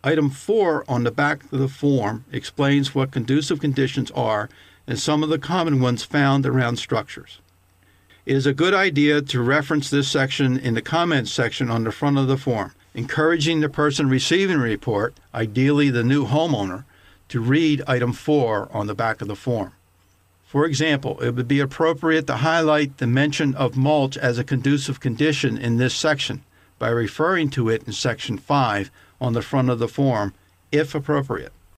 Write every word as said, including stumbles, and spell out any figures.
Item four on the back of the form explains what conducive conditions are and some of the common ones found around structures. It is a good idea to reference this section in the comments section on the front of the form, encouraging the person receiving the report, ideally the new homeowner, to read item four on the back of the form. For example, it would be appropriate to highlight the mention of mulch as a conducive condition in this section by referring to it in section five on the front of the form, if appropriate.